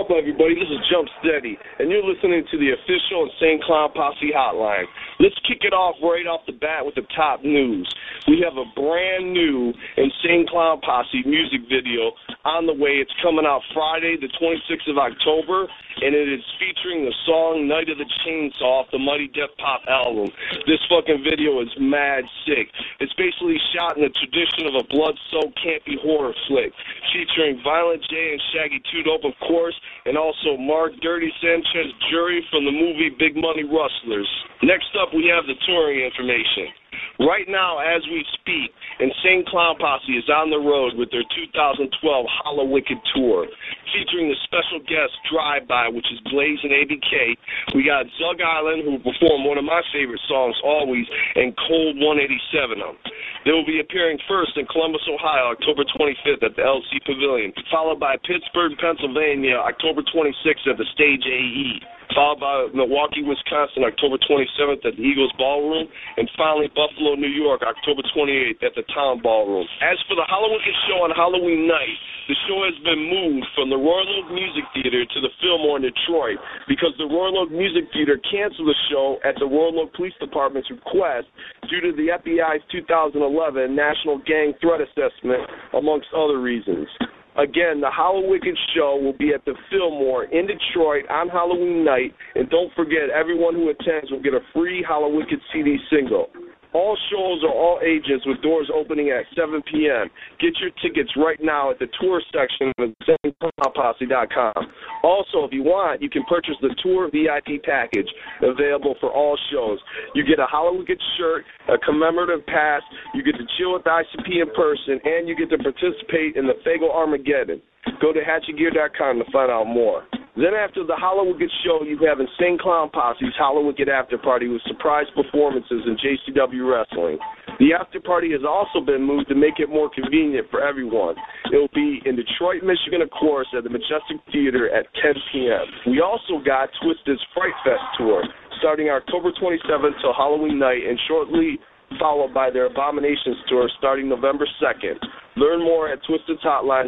up, everybody? This is Jump Steady, and you're listening to the official Insane Clown Posse hotline. Let's kick it off right off the bat with the top news. We have a brand new Insane Clown Posse music video on the way. It's coming out Friday, the 26th of October, and it is featuring the song Night of the Chainsaw off the Mighty Death Pop album. This fucking video is mad sick. It's basically shot in the tradition of a blood-soaked campy horror flick, featuring Violent J and Shaggy 2 Dope, of course, and also Mark Dirty Sanchez Jury from the movie Big Money Rustlers. Next up, we have the touring information. Right now, as we speak, Insane Clown Posse is on the road with their 2012 Hollow Wicked Tour, featuring the special guest Drive-By, which is Blaze and ABK. We got Zug Island, who will perform one of my favorite songs, Always, and Cold 187 of them. They will be appearing first in Columbus, Ohio, October 25th at the LC Pavilion, followed by Pittsburgh, Pennsylvania, October 26th at the Stage AE, followed by Milwaukee, Wisconsin, October 27th at the Eagles Ballroom, and finally Buffalo, New York, October 28th at the Town Ballroom. As for the Hollow Wicked show on Halloween night, the show has been moved from the Royal Oak Music Theater to the Fillmore in Detroit because the Royal Oak Music Theater canceled the show at the Royal Oak Police Department's request due to the FBI's 2011 National Gang Threat Assessment, amongst other reasons. Again, the Hollow Wicked show will be at the Fillmore in Detroit on Halloween night, and don't forget, everyone who attends will get a free Hollow Wicked CD single. All shows are all ages with doors opening at 7 p.m. Get your tickets right now at the tour section of InsaneClownPosse.com. Also, if you want, you can purchase the tour VIP package available for all shows. You get a Hollow Wicked shirt, a commemorative pass, you get to chill with the ICP in person, and you get to participate in the Fago Armageddon. Go to HatchetGear.com to find out more. Then after the Hollow Wicked show, you have Insane Clown Posse's Hollow Wicked After Party with surprise performances in JCW Wrestling. The after party has also been moved to make it more convenient for everyone. It will be in Detroit, Michigan, of course, at the Majestic Theater at 10 p.m. We also got Twisted's Fright Fest tour, starting October 27th till Halloween night, and shortly followed by their Abominations tour starting November 2nd. Learn more at Twisted's hotline,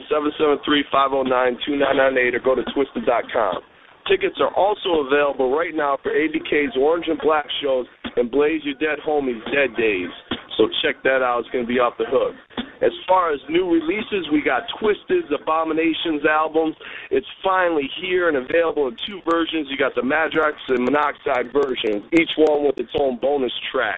773-509-2998, or go to Twisted.com. Tickets are also available right now for ABK's Orange and Black shows and Blaze Your Dead Homies Dead Days. So check that out. It's going to be off the hook. As far as new releases, we got Twisted's Abominations album. It's finally here and available in two versions. You got the Madrox and Monoxide version, each one with its own bonus track.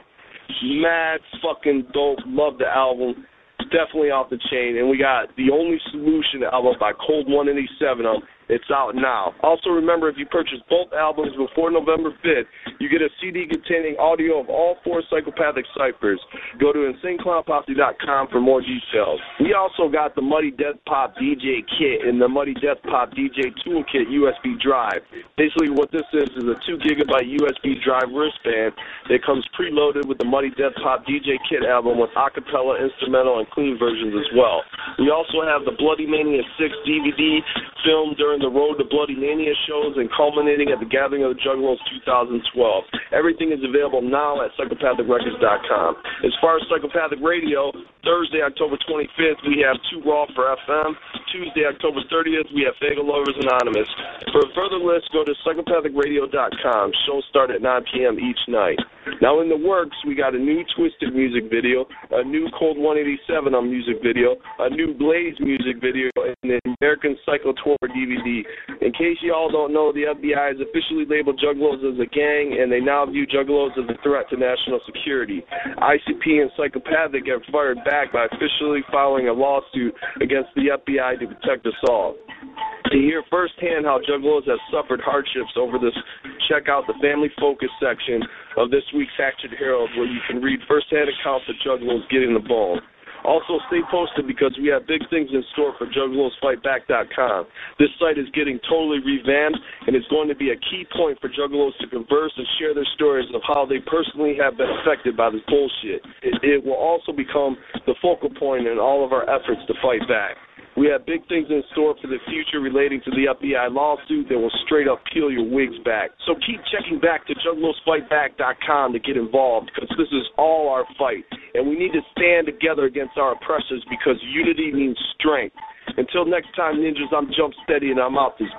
Mad fucking dope. Love the album. Definitely off the chain. And we got The Only Solution album by Cold 187. It's out now. Also remember, if you purchase both albums before November 5th, you get a CD containing audio of all four Psychopathic ciphers. Go to InsaneClownPosse.com for more details. We also got the Muddy Death Pop DJ kit and the Muddy Death Pop DJ Toolkit USB drive. Basically what this is a 2 gigabyte USB drive wristband that comes preloaded with the Muddy Death Pop DJ kit album with acapella, instrumental, and clean versions as well. We also have the Bloody Mania 6 DVD filmed during the Road to Bloody Mania shows and culminating at the Gathering of the Juggalos 2012. Everything is available now at PsychopathicRecords.com. As far as Psychopathic Radio, Thursday, October 25th, we have 2 Raw for FM. Tuesday, October 30th, we have Fago Lovers Anonymous. For a further list, go to PsychopathicRadio.com. Shows start at 9 p.m. each night. Now in the works, we got a new Twisted music video, a new Cold 187 music video, a new Blaze music video, and an American Psycho Tour DVD. In case you all don't know, the FBI has officially labeled Juggalos as a gang, and they now view Juggalos as a threat to national security. ICP and Psychopathic have fired back by officially filing a lawsuit against the FBI to protect us all. To hear firsthand how Juggalos have suffered hardships over this, check out the Family Focus section of this week's Hatchet Herald, where you can read firsthand accounts of Juggalos getting the bone. Also, stay posted because we have big things in store for JuggalosFightBack.com. This site is getting totally revamped, and it's going to be a key point for Juggalos to converse and share their stories of how they personally have been affected by this bullshit. It will also become the focal point in all of our efforts to fight back. We have big things in store for the future relating to the FBI lawsuit that will straight up peel your wigs back. So keep checking back to JuggalosFightBack.com to get involved, because this is all our fight. And we need to stand together against our oppressors because unity means strength. Until next time, ninjas, I'm Jump Steady and I'm out this